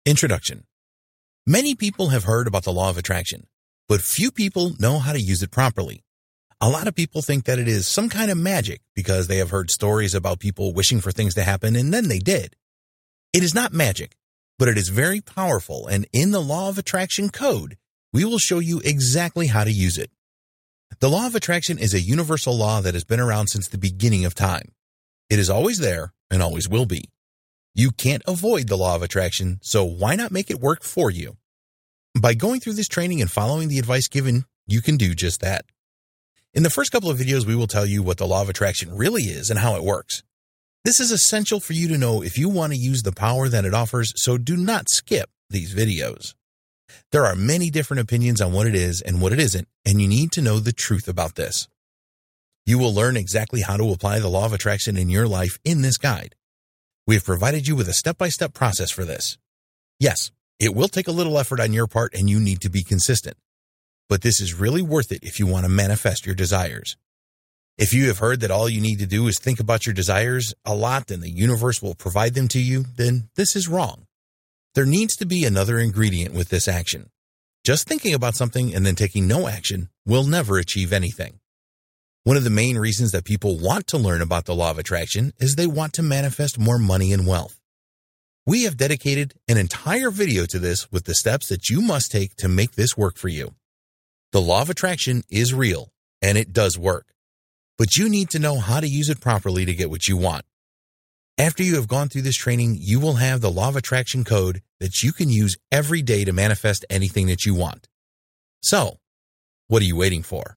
Introduction. Many people have heard about the law of attraction, but few people know how to use it properly. A lot of people think that it is some kind of magic because they have heard stories about people wishing for things to happen and then they did. It is not magic, but it is very powerful, and in the law of attraction code, we will show you exactly how to use it. The law of attraction is a universal law that has been around since the beginning of time. It is always there and always will be. You can't avoid the law of attraction, so why not make it work for you? By going through this training and following the advice given, you can do just that. In the first couple of videos, we will tell you what the law of attraction really is and how it works. This is essential for you to know if you want to use the power that it offers, so do not skip these videos. There are many different opinions on what it is and what it isn't, and you need to know the truth about this. You will learn exactly how to apply the law of attraction in your life in this guide. We have provided you with a step-by-step process for this. Yes, it will take a little effort on your part and you need to be consistent. But this is really worth it if you want to manifest your desires. If you have heard that all you need to do is think about your desires a lot and the universe will provide them to you, then this is wrong. There needs to be another ingredient with this action. Just thinking about something and then taking no action will never achieve anything. One of the main reasons that people want to learn about the law of attraction is they want to manifest more money and wealth. We have dedicated an entire video to this with the steps that you must take to make this work for you. The law of attraction is real, and it does work. But you need to know how to use it properly to get what you want. After you have gone through this training, you will have the law of attraction code that you can use every day to manifest anything that you want. So, what are you waiting for?